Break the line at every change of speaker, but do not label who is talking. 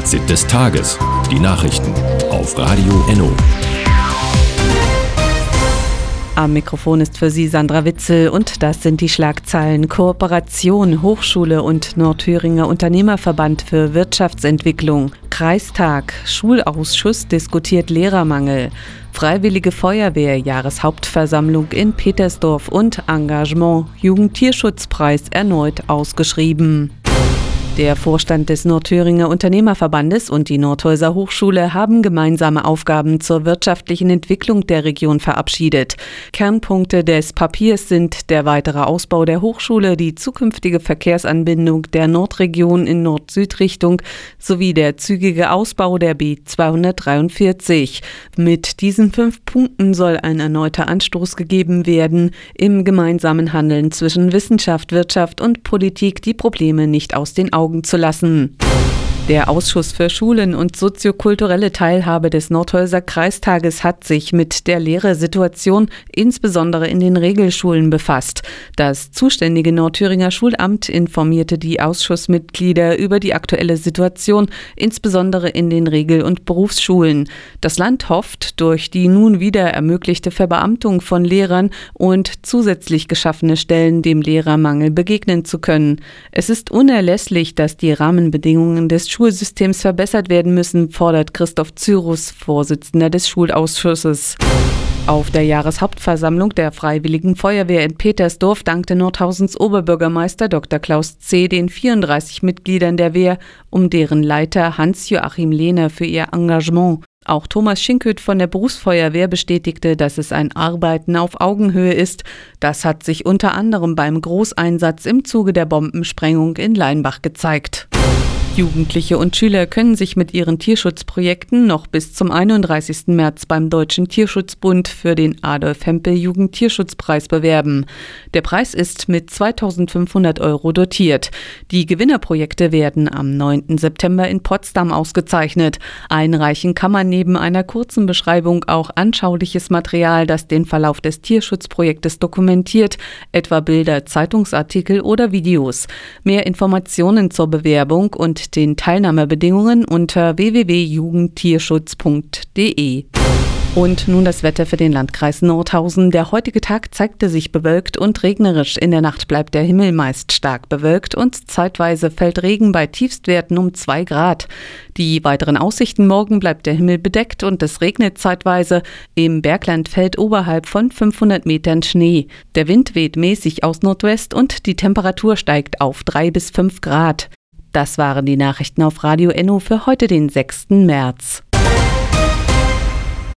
Fazit des Tages. Die Nachrichten auf Radio Enno.
Am Mikrofon ist für Sie Sandra Witzel und das sind die Schlagzeilen. Kooperation, Hochschule und Nordthüringer Unternehmerverband für Wirtschaftsentwicklung. Kreistag, Schulausschuss diskutiert Lehrermangel. Freiwillige Feuerwehr, Jahreshauptversammlung in Petersdorf und Engagement, Jugendtierschutzpreis erneut ausgeschrieben. Der Vorstand des Nordthüringer Unternehmerverbandes und die Nordhäuser Hochschule haben gemeinsame Aufgaben zur wirtschaftlichen Entwicklung der Region verabschiedet. Kernpunkte des Papiers sind der weitere Ausbau der Hochschule, die zukünftige Verkehrsanbindung der Nordregion in Nord-Süd-Richtung sowie der zügige Ausbau der B243. Mit diesen 5 Punkten soll ein erneuter Anstoß gegeben werden, im gemeinsamen Handeln zwischen Wissenschaft, Wirtschaft und Politik die Probleme nicht aus den Augen zu lassen. Der Ausschuss für Schulen und soziokulturelle Teilhabe des Nordhäuser Kreistages hat sich mit der Lehrersituation insbesondere in den Regelschulen befasst. Das zuständige Nordthüringer Schulamt informierte die Ausschussmitglieder über die aktuelle Situation, insbesondere in den Regel- und Berufsschulen. Das Land hofft, durch die nun wieder ermöglichte Verbeamtung von Lehrern und zusätzlich geschaffene Stellen dem Lehrermangel begegnen zu können. Es ist unerlässlich, dass die Rahmenbedingungen des Schulsystems verbessert werden müssen, fordert Christoph Zyrus, Vorsitzender des Schulausschusses. Auf der Jahreshauptversammlung der Freiwilligen Feuerwehr in Petersdorf dankte Nordhausens Oberbürgermeister Dr. Klaus C. den 34 Mitgliedern der Wehr, um deren Leiter Hans-Joachim Lehner für ihr Engagement. Auch Thomas Schinköth von der Berufsfeuerwehr bestätigte, dass es ein Arbeiten auf Augenhöhe ist. Das hat sich unter anderem beim Großeinsatz im Zuge der Bombensprengung in Leinbach gezeigt. Jugendliche und Schüler können sich mit ihren Tierschutzprojekten noch bis zum 31. März beim Deutschen Tierschutzbund für den Adolf-Hempel-Jugendtierschutzpreis bewerben. Der Preis ist mit 2.500 € dotiert. Die Gewinnerprojekte werden am 9. September in Potsdam ausgezeichnet. Einreichen kann man neben einer kurzen Beschreibung auch anschauliches Material, das den Verlauf des Tierschutzprojektes dokumentiert, etwa Bilder, Zeitungsartikel oder Videos. Mehr Informationen zur Bewerbung und den Teilnahmebedingungen unter www.jugendtierschutz.de. Und nun das Wetter für den Landkreis Nordhausen. Der heutige Tag zeigte sich bewölkt und regnerisch. In der Nacht bleibt der Himmel meist stark bewölkt und zeitweise fällt Regen bei Tiefstwerten um 2 Grad. Die weiteren Aussichten: morgen bleibt der Himmel bedeckt und es regnet zeitweise. Im Bergland fällt oberhalb von 500 Metern Schnee. Der Wind weht mäßig aus Nordwest und die Temperatur steigt auf 3 bis 5 Grad. Das waren die Nachrichten auf Radio Enno für heute, den 6. März.